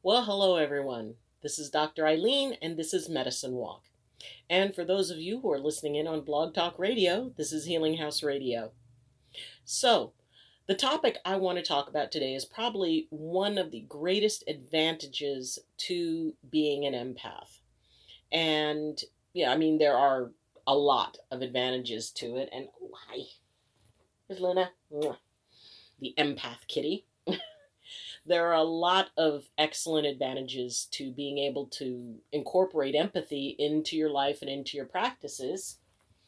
Well, hello everyone. This is Dr. Eileen, and this is Medicine Walk. And for those of you who are listening in on Blog Talk Radio, this is Healing House Radio. So, the topic I want to talk about today is probably one of the greatest advantages to being an empath. And, there are a lot of advantages to it. And, hi, here's Luna, the empath kitty. There are a lot of excellent advantages to being able to incorporate empathy into your life and into your practices.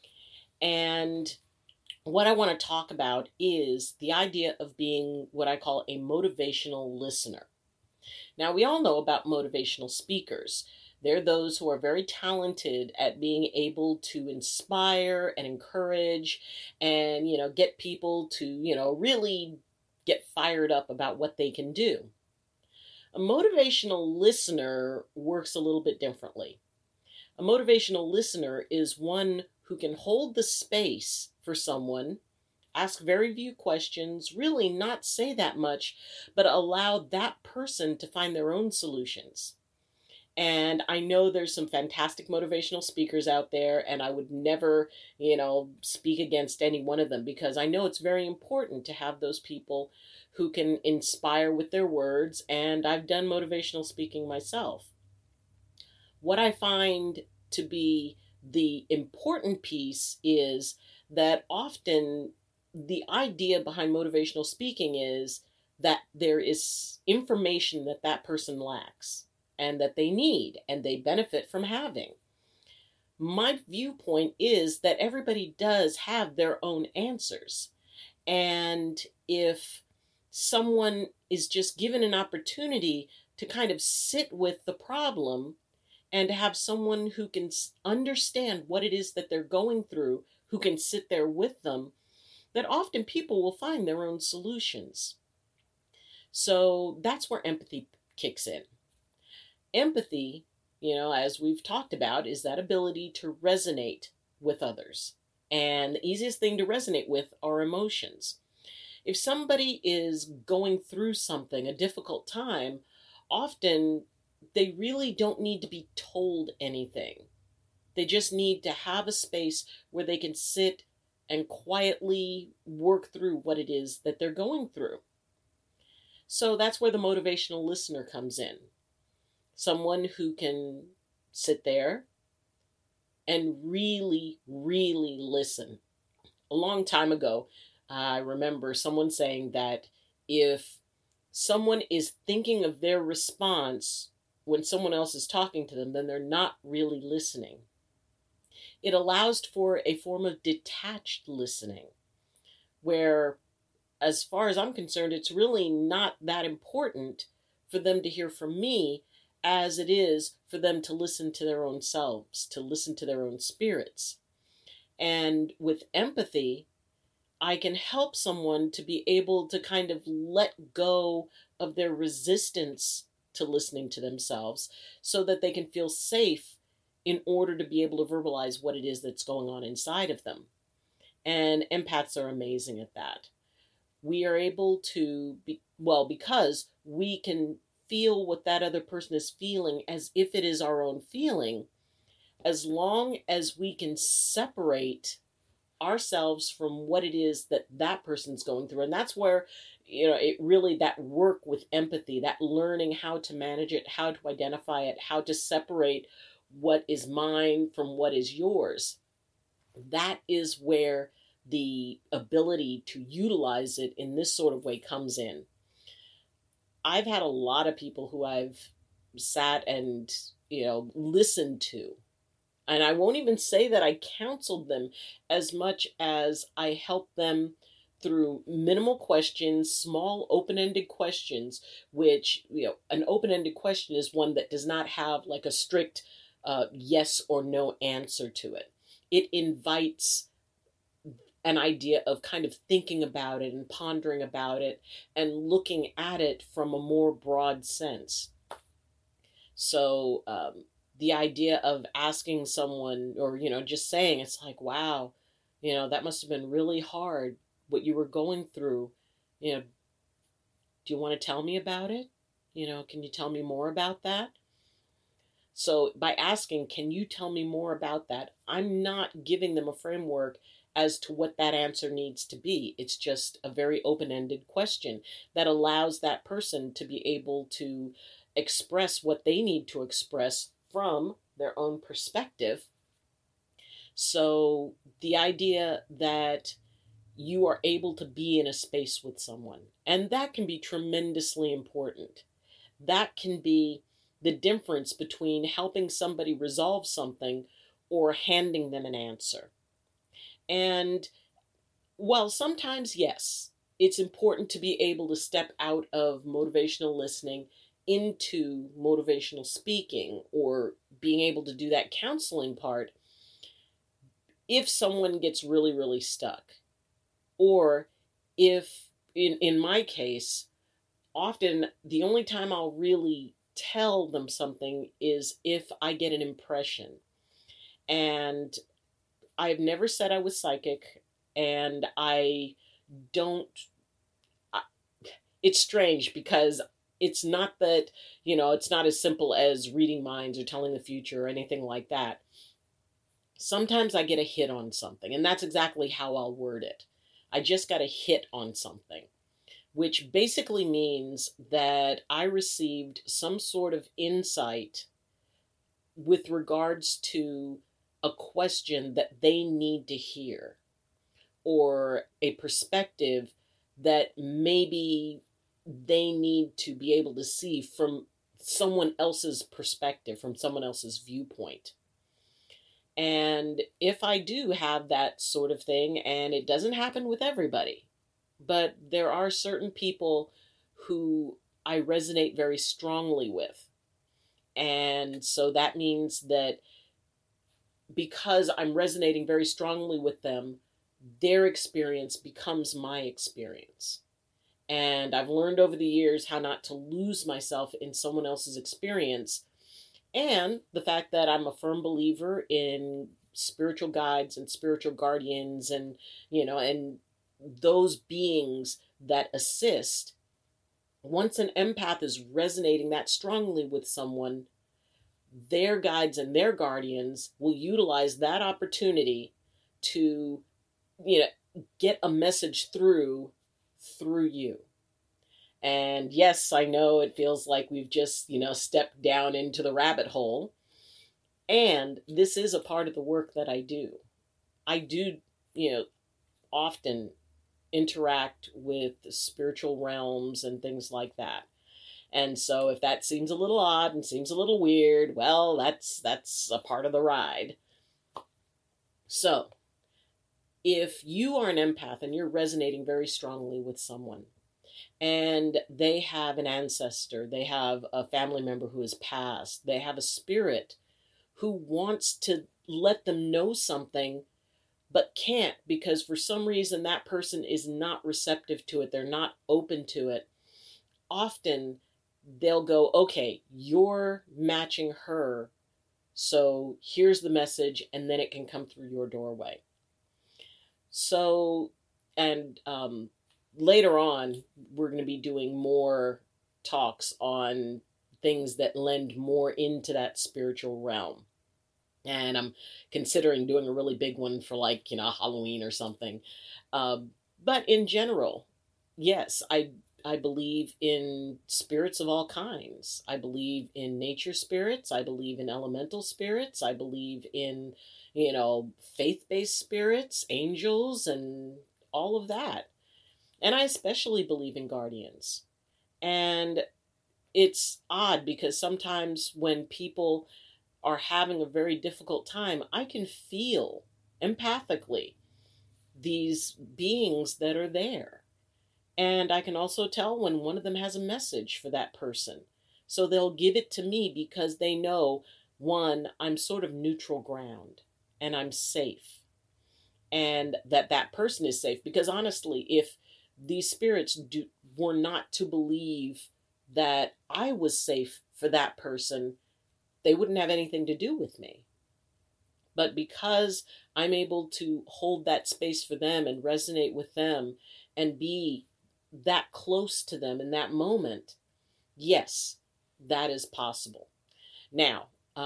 And what I want to talk about is the idea of being what I call a motivational listener. Now, we all know about motivational speakers. They're those who are very talented at being able to inspire and encourage and, get people to, really get fired up about what they can do. A motivational listener works a little bit differently. A motivational listener is one who can hold the space for someone, ask very few questions, really not say that much, but allow that person to find their own solutions. And I know there's some fantastic motivational speakers out there, and I would never, speak against any one of them, because I know it's very important to have those people who can inspire with their words, and I've done motivational speaking myself. What I find to be the important piece is that often the idea behind motivational speaking is that there is information that that person lacks, and that they need, and they benefit from having. My viewpoint is that everybody does have their own answers. And if someone is just given an opportunity to kind of sit with the problem and to have someone who can understand what it is that they're going through, who can sit there with them, that often people will find their own solutions. So that's where empathy kicks in. Empathy, as we've talked about, is that ability to resonate with others. And the easiest thing to resonate with are emotions. If somebody is going through something, a difficult time, often they really don't need to be told anything. They just need to have a space where they can sit and quietly work through what it is that they're going through. So that's where the motivational listener comes in. Someone who can sit there and really, really listen. A long time ago, I remember someone saying that if someone is thinking of their response when someone else is talking to them, then they're not really listening. It allows for a form of detached listening, where, as far as I'm concerned, it's really not that important for them to hear from me as it is for them to listen to their own selves, to listen to their own spirits. And with empathy, I can help someone to be able to kind of let go of their resistance to listening to themselves so that they can feel safe in order to be able to verbalize what it is that's going on inside of them. And empaths are amazing at that. We are able to because we can feel what that other person is feeling as if it is our own feeling, as long as we can separate ourselves from what it is that that person's going through. And that's where, it really, that work with empathy, that learning how to manage it, how to identify it, how to separate what is mine from what is yours. That is where the ability to utilize it in this sort of way comes in. I've had a lot of people who I've sat and, listened to. And I won't even say that I counseled them as much as I helped them through minimal questions, small open-ended questions, which, an open-ended question is one that does not have like a strict yes or no answer to it. It invites an idea of kind of thinking about it and pondering about it and looking at it from a more broad sense. So the idea of asking someone or, just saying, it's like, wow, that must have been really hard, what you were going through. Do you want to tell me about it? Can you tell me more about that? So by asking, can you tell me more about that? I'm not giving them a framework as to what that answer needs to be. It's just a very open-ended question that allows that person to be able to express what they need to express from their own perspective. So the idea that you are able to be in a space with someone, and that can be tremendously important. That can be the difference between helping somebody resolve something or handing them an answer. And while sometimes, yes, it's important to be able to step out of motivational listening into motivational speaking or being able to do that counseling part, if someone gets really, really stuck, or if, in my case, often the only time I'll really tell them something is if I get an impression. And I've never said I was psychic, and I don't. It's strange because it's not that, it's not as simple as reading minds or telling the future or anything like that. Sometimes I get a hit on something, and that's exactly how I'll word it. I just got a hit on something, which basically means that I received some sort of insight with regards to a question that they need to hear, or a perspective that maybe they need to be able to see from someone else's perspective, from someone else's viewpoint. And if I do have that sort of thing, and it doesn't happen with everybody, but there are certain people who I resonate very strongly with. And so that means that because I'm resonating very strongly with them, their experience becomes my experience. And I've learned over the years how not to lose myself in someone else's experience. And the fact that I'm a firm believer in spiritual guides and spiritual guardians and, and those beings that assist. Once an empath is resonating that strongly with someone, their guides and their guardians will utilize that opportunity to, get a message through you. And yes, I know it feels like we've just, stepped down into the rabbit hole. And this is a part of the work that I do. I do, often interact with the spiritual realms and things like that. And so if that seems a little odd and seems a little weird, well, that's a part of the ride. So if you are an empath and you're resonating very strongly with someone, and they have an ancestor, they have a family member who has passed, they have a spirit who wants to let them know something, but can't because for some reason that person is not receptive to it, they're not open to it, often they'll go, okay, you're matching her, so here's the message, and then it can come through your doorway. So, and later on, we're going to be doing more talks on things that lend more into that spiritual realm. And I'm considering doing a really big one for Halloween or something. But in general, yes, I believe in spirits of all kinds. I believe in nature spirits. I believe in elemental spirits. I believe in, faith-based spirits, angels, and all of that. And I especially believe in guardians. And it's odd because sometimes when people are having a very difficult time, I can feel empathically these beings that are there. And I can also tell when one of them has a message for that person. So they'll give it to me because they know, one, I'm sort of neutral ground and I'm safe. And that person is safe. Because honestly, if these spirits were not to believe that I was safe for that person, they wouldn't have anything to do with me. But because I'm able to hold that space for them and resonate with them and be that close to them in that moment, Yes, that is possible. Now,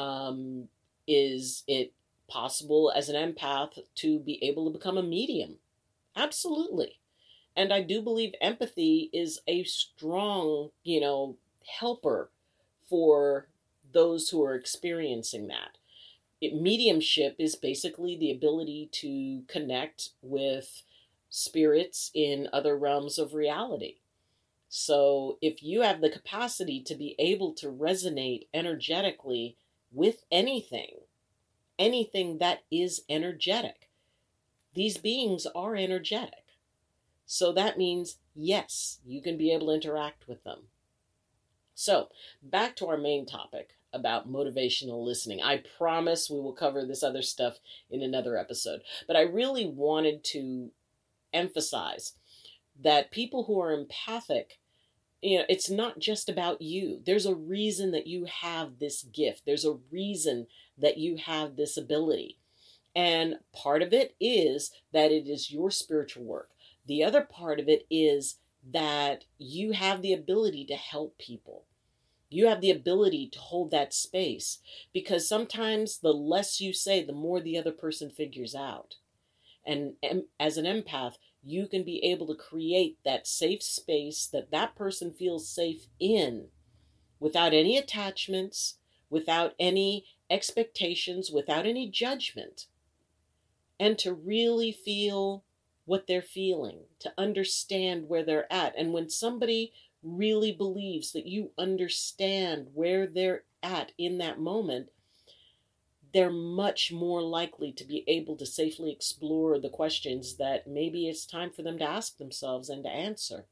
is it possible as an empath to be able to become a medium? Absolutely. And I do believe empathy is a strong, helper for those who are experiencing that. Mediumship is basically the ability to connect with spirits in other realms of reality. So if you have the capacity to be able to resonate energetically with anything that is energetic, these beings are energetic. So that means, yes, you can be able to interact with them. So back to our main topic about motivational listening. I promise we will cover this other stuff in another episode. But I really wanted to emphasize that people who are empathic, it's not just about you. There's a reason that you have this gift. There's a reason that you have this ability. And part of it is that it is your spiritual work. The other part of it is that you have the ability to help people. You have the ability to hold that space, because sometimes the less you say, the more the other person figures out. And as an empath, you can be able to create that safe space that that person feels safe in, without any attachments, without any expectations, without any judgment, and to really feel what they're feeling, to understand where they're at. And when somebody really believes that you understand where they're at in that moment, they're much more likely to be able to safely explore the questions that maybe it's time for them to ask themselves and to answer.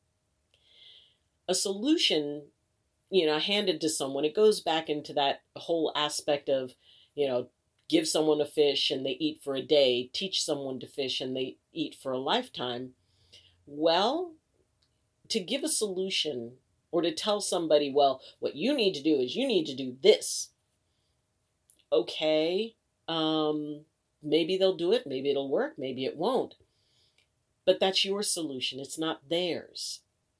A solution, handed to someone, it goes back into that whole aspect of, give someone a fish and they eat for a day, teach someone to fish and they eat for a lifetime. Well, to give a solution or to tell somebody, well, what you need to do is you need to do this. Okay, maybe they'll do it, maybe it'll work, maybe it won't. But that's your solution, it's not theirs.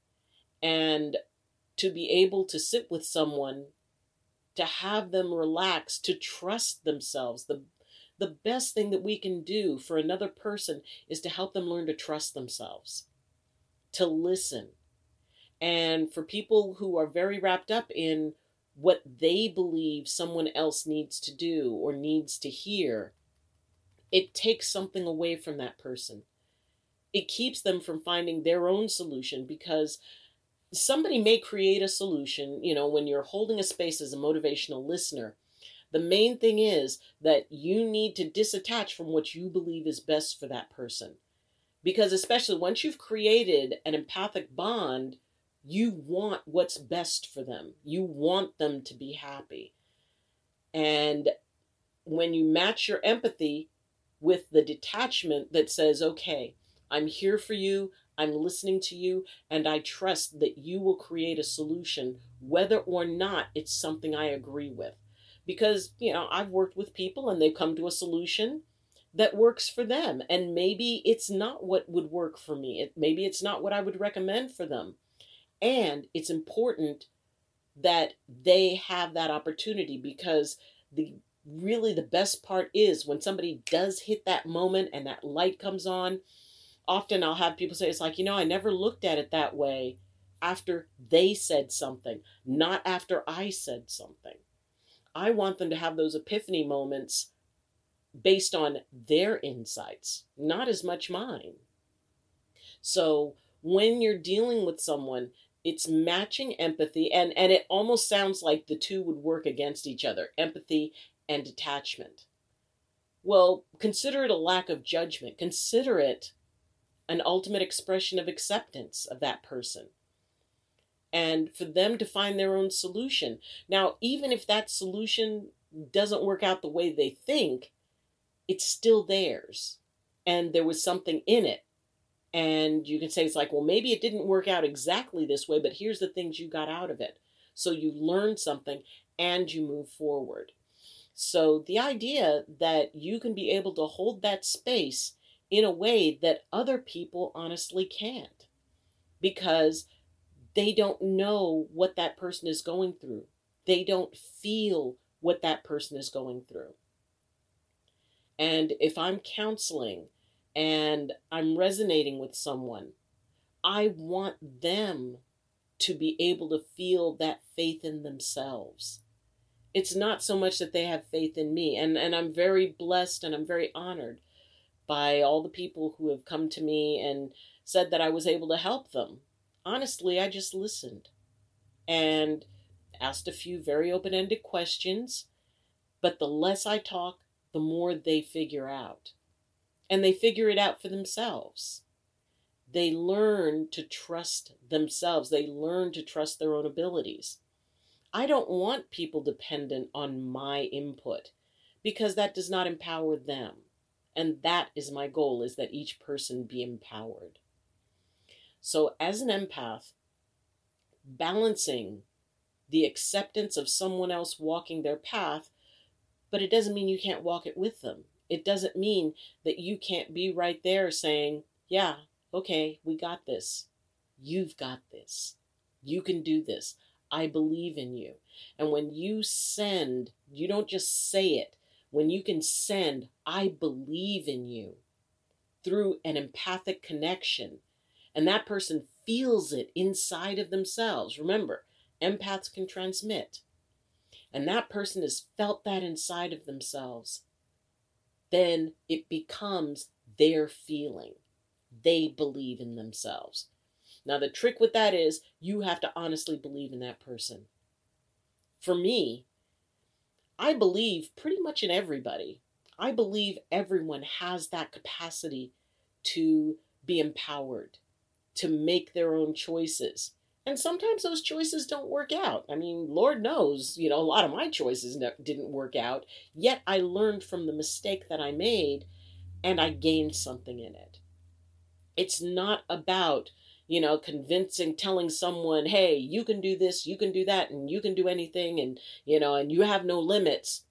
And to be able to sit with someone, to have them relax, to trust themselves, the best thing that we can do for another person is to help them learn to trust themselves, to listen. And for people who are very wrapped up in what they believe someone else needs to do or needs to hear, it takes something away from that person. It keeps them from finding their own solution, because somebody may create a solution. When you're holding a space as a motivational listener, the main thing is that you need to disattach from what you believe is best for that person. Because especially once you've created an empathic bond, you want what's best for them. You want them to be happy. And when you match your empathy with the detachment that says, okay, I'm here for you, I'm listening to you, and I trust that you will create a solution, whether or not it's something I agree with. Because, I've worked with people and they've come to a solution that works for them. And maybe it's not what would work for me. Maybe it's not what I would recommend for them. And it's important that they have that opportunity, because the best part is when somebody does hit that moment and that light comes on. Often I'll have people say, it's like, I never looked at it that way after they said something, not after I said something. I want them to have those epiphany moments based on their insights, not as much mine. So when you're dealing with someone, it's matching empathy, and it almost sounds like the two would work against each other, empathy and detachment. Well, consider it a lack of judgment. Consider it an ultimate expression of acceptance of that person, and for them to find their own solution. Now, even if that solution doesn't work out the way they think, it's still theirs, and there was something in it. And you can say, it's like, well, maybe it didn't work out exactly this way, but here's the things you got out of it. So you learned something and you move forward. So the idea that you can be able to hold that space in a way that other people honestly can't, because They don't know what that person is going through. They don't feel what that person is going through. And if I'm counseling and I'm resonating with someone, I want them to be able to feel that faith in themselves. It's not so much that they have faith in me. And I'm very blessed and I'm very honored by all the people who have come to me and said that I was able to help them. Honestly, I just listened and asked a few very open-ended questions. But the less I talk, the more they figure out. And they figure it out for themselves. They learn to trust themselves. They learn to trust their own abilities. I don't want people dependent on my input because that does not empower them. And that is my goal, is that each person be empowered. So as an empath, balancing the acceptance of someone else walking their path, but it doesn't mean you can't walk it with them. It doesn't mean that you can't be right there saying, yeah, okay, we got this. You've got this. You can do this. I believe in you. And when you send, you don't just say it. When you can send, I believe in you, through an empathic connection, and that person feels it inside of themselves. Remember, empaths can transmit. And that person has felt that inside of themselves. Then it becomes their feeling. They believe in themselves. Now, the trick with that is you have to honestly believe in that person. For me, I believe pretty much in everybody. I believe everyone has that capacity to be empowered, to make their own choices. And sometimes those choices don't work out. I mean, Lord knows, a lot of my choices didn't work out. Yet I learned from the mistake that I made and I gained something in it. It's not about, telling someone, hey, you can do this, you can do that, and you can do anything, and you have no limits.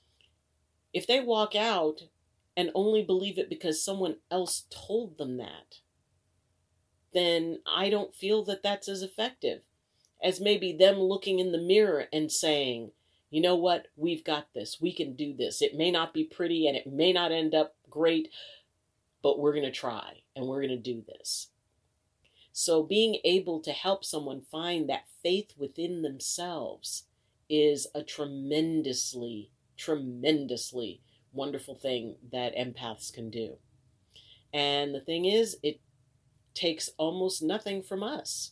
If they walk out and only believe it because someone else told them that, then I don't feel that that's as effective as maybe them looking in the mirror and saying, you know what, we've got this, we can do this. It may not be pretty and it may not end up great, but we're going to try and we're going to do this. So being able to help someone find that faith within themselves is a tremendously, tremendously wonderful thing that empaths can do. And the thing is, it takes almost nothing from us.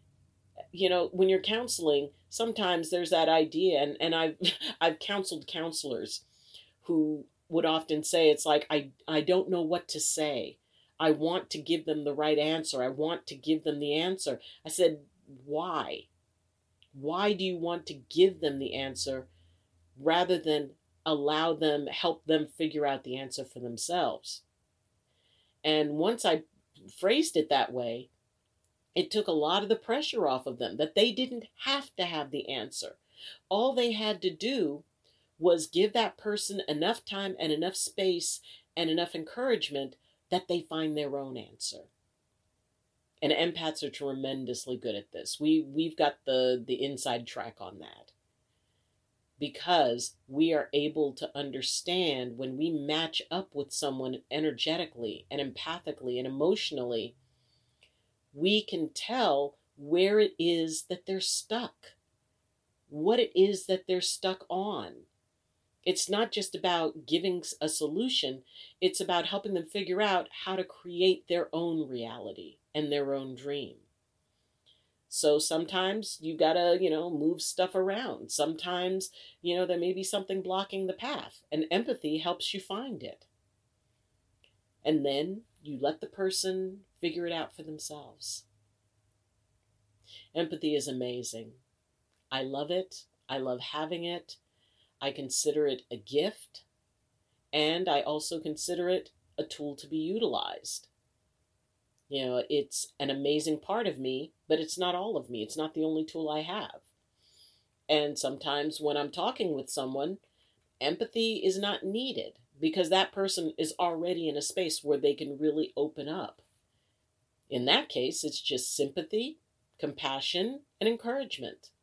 When you're counseling, sometimes there's that idea, and I've counseled counselors who would often say, it's like, I don't know what to say. I want to give them the right answer. I want to give them the answer. I said, why? Why do you want to give them the answer rather than help them figure out the answer for themselves? And once I phrased it that way, it took a lot of the pressure off of them, that they didn't have to have the answer. All they had to do was give that person enough time and enough space and enough encouragement that they find their own answer. And empaths are tremendously good at this. We've got the inside track on that. Because we are able to understand when we match up with someone energetically and empathically and emotionally, we can tell where it is that they're stuck, what it is that they're stuck on. It's not just about giving a solution, it's about helping them figure out how to create their own reality and their own dream. So sometimes you gotta, move stuff around. Sometimes, there may be something blocking the path, and empathy helps you find it. And then you let the person figure it out for themselves. Empathy is amazing. I love it. I love having it. I consider it a gift, and I also consider it a tool to be utilized. It's an amazing part of me, but it's not all of me. It's not the only tool I have. And sometimes when I'm talking with someone, empathy is not needed because that person is already in a space where they can really open up. In that case, it's just sympathy, compassion, and encouragement.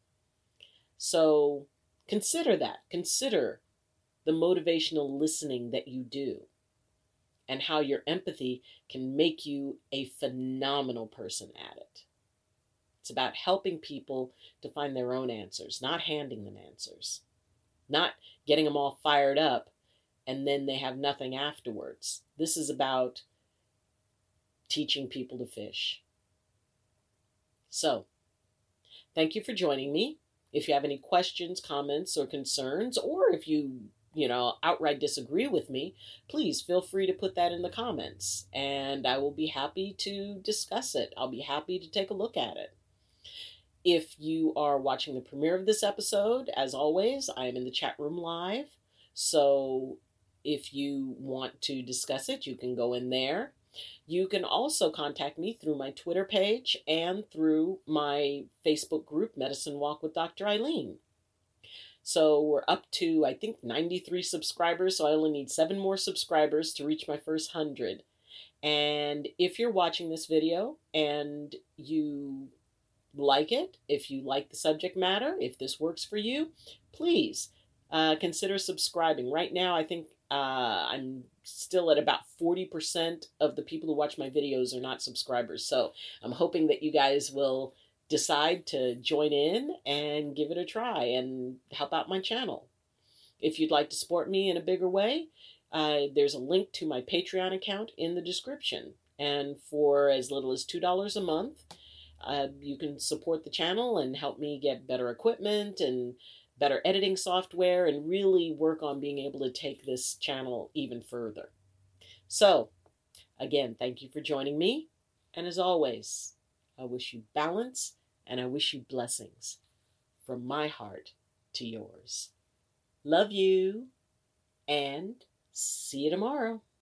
So consider that. Consider the motivational listening that you do and how your empathy can make you a phenomenal person at it. It's about helping people to find their own answers, not handing them answers, not getting them all fired up and then they have nothing afterwards. This is about teaching people to fish. So, thank you for joining me. If you have any questions, comments, or concerns, or if you outright disagree with me, please feel free to put that in the comments, and I will be happy to discuss it. I'll be happy to take a look at it. If you are watching the premiere of this episode, as always, I am in the chat room live. So if you want to discuss it, you can go in there. You can also contact me through my Twitter page and through my Facebook group, Medicine Walk with Dr. Eileen. So we're up to, I think, 93 subscribers, so I only need 7 more subscribers to reach my first 100. And if you're watching this video and you like it, if you like the subject matter, if this works for you, please consider subscribing. Right now, I think I'm still at about 40% of the people who watch my videos are not subscribers. So I'm hoping that you guys will decide to join in and give it a try and help out my channel. If you'd like to support me in a bigger way, there's a link to my Patreon account in the description. And for as little as $2 a month, you can support the channel and help me get better equipment and better editing software and really work on being able to take this channel even further. So, again, thank you for joining me. And as always, I wish you balance and I wish you blessings from my heart to yours. Love you and see you tomorrow.